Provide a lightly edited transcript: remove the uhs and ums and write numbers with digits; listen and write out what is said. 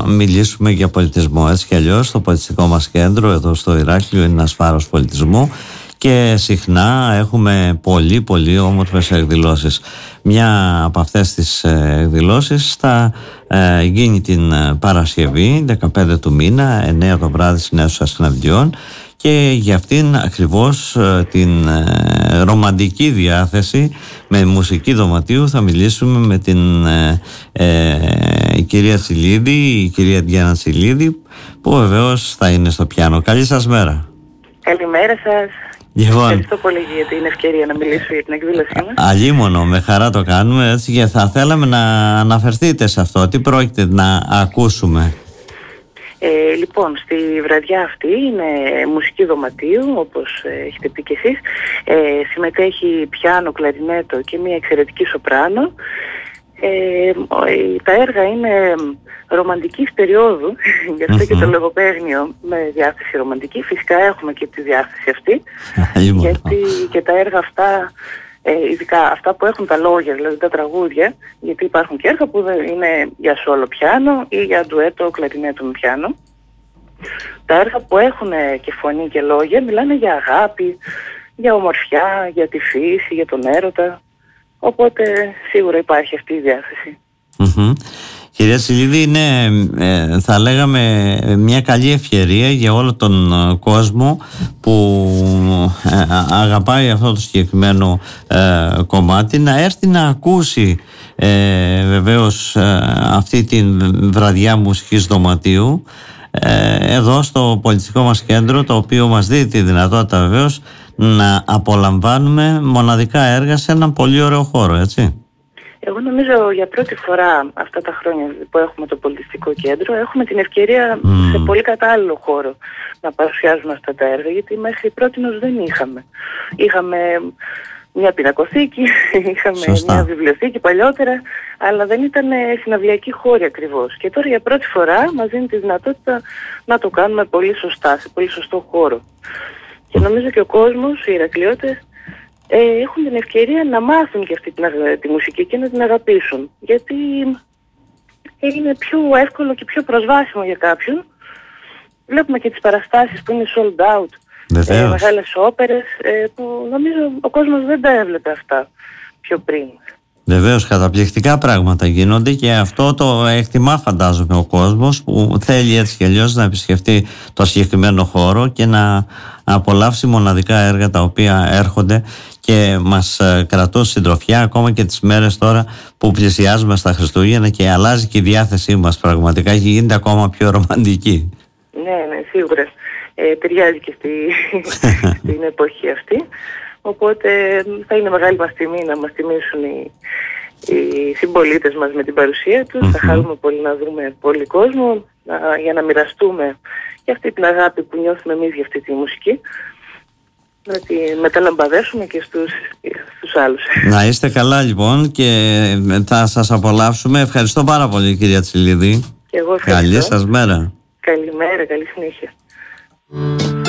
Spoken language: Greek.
μιλήσουμε για πολιτισμό. Έτσι κι αλλιώς το πολιτιστικό μας κέντρο εδώ στο Ηράκλειο είναι ένας φάρος πολιτισμού και συχνά έχουμε πολύ όμορφες εκδηλώσεις. Μια από αυτές τις εκδηλώσεις θα γίνει την Παρασκευή 15 του μήνα 9 το βράδυ στην αίθουσα συναντιών, και για αυτήν ακριβώς την ρομαντική διάθεση με μουσική δωματίου θα μιλήσουμε με την κυρία Τσιλίδη, η κυρία Διάννα Τσιλίδη, που βεβαίως θα είναι στο πιάνο. Καλή σας μέρα. Καλημέρα σας. Ευχαριστώ πολύ για την ευκαιρία να μιλήσω για την εκδήλωσή μας. Αλίμονο, με χαρά το κάνουμε, έτσι, και θα θέλαμε να αναφερθείτε σε αυτό. Τι πρόκειται να ακούσουμε? Λοιπόν, στη βραδιά αυτή είναι μουσική δωματίου, όπως έχετε πει και εσείς. Συμμετέχει πιάνο, κλαρινέτο και μια εξαιρετική σοπράνο. Τα έργα είναι ρομαντικής περίοδου, γι' αυτό και το λογοπαίγνιο με διάθεση ρομαντική. Φυσικά έχουμε και τη διάθεση αυτή, γιατί και τα έργα αυτά, ειδικά αυτά που έχουν τα λόγια, δηλαδή τα τραγούδια, γιατί υπάρχουν και έργα που είναι για σόλο πιάνο ή για ντουέτο κλαρινέτο με πιάνο. Τα έργα που έχουν και φωνή και λόγια μιλάνε για αγάπη, για ομορφιά, για τη φύση, για τον έρωτα. Οπότε σίγουρα υπάρχει αυτή η διάθεση. Κυρία Τσιλίδη, είναι θα λέγαμε μια καλή ευκαιρία για όλο τον κόσμο που αγαπάει αυτό το συγκεκριμένο κομμάτι να έρθει να ακούσει βεβαίως αυτή την βραδιά μουσικής δωματίου εδώ στο πολιτιστικό μας κέντρο, το οποίο μας δίνει τη δυνατότητα βεβαίως να απολαμβάνουμε μοναδικά έργα σε έναν πολύ ωραίο χώρο, έτσι. Εγώ νομίζω για πρώτη φορά αυτά τα χρόνια που έχουμε το πολιτιστικό κέντρο έχουμε την ευκαιρία σε πολύ κατάλληλο χώρο να παρουσιάζουμε αυτά τα έργα, γιατί μέχρι πρότινος δεν είχαμε. Είχαμε μια πινακοθήκη, είχαμε μια βιβλιοθήκη παλιότερα, αλλά δεν ήταν συναυλιακοί χώροι ακριβώς. Και τώρα για πρώτη φορά μας δίνει τη δυνατότητα να το κάνουμε πολύ σωστά, σε πολύ σωστό χώρο. Και νομίζω και ο κόσμος, οι Ηρακλειώτες, έχουν την ευκαιρία να μάθουν και αυτή τη μουσική και να την αγαπήσουν. Γιατί είναι πιο εύκολο και πιο προσβάσιμο για κάποιον. Βλέπουμε και τις παραστάσεις που είναι sold out, μεγάλες όπερες, που νομίζω ο κόσμος δεν τα έβλεπε αυτά πιο πριν. Βεβαίως, καταπληκτικά πράγματα γίνονται και αυτό το εκτιμά, φαντάζομαι, ο κόσμος που θέλει έτσι κι αλλιώς να επισκεφτεί το συγκεκριμένο χώρο και να απολαύσει μοναδικά έργα τα οποία έρχονται και μας κρατούν συντροφιά ακόμα και τις μέρες τώρα που πλησιάζουμε στα Χριστούγεννα και αλλάζει και η διάθεσή μας πραγματικά και γίνεται ακόμα πιο ρομαντική. Ναι, σίγουρα. Ταιριάζει και στην εποχή αυτή. Οπότε θα είναι μεγάλη μας τιμή να μας τιμήσουν οι συμπολίτες μας με την παρουσία τους. Θα χαρούμε πολύ να δούμε πολύ κόσμο, για να μοιραστούμε και αυτή την αγάπη που νιώθουμε εμείς για αυτή τη μουσική, να τη μεταλαμπαδεύσουμε και στους άλλους. Να είστε καλά λοιπόν και θα σας απολαύσουμε. Ευχαριστώ πάρα πολύ, κυρία Τσιλίδη. Και εγώ ευχαριστώ. Καλή σας μέρα. Καλημέρα, καλή συνέχεια.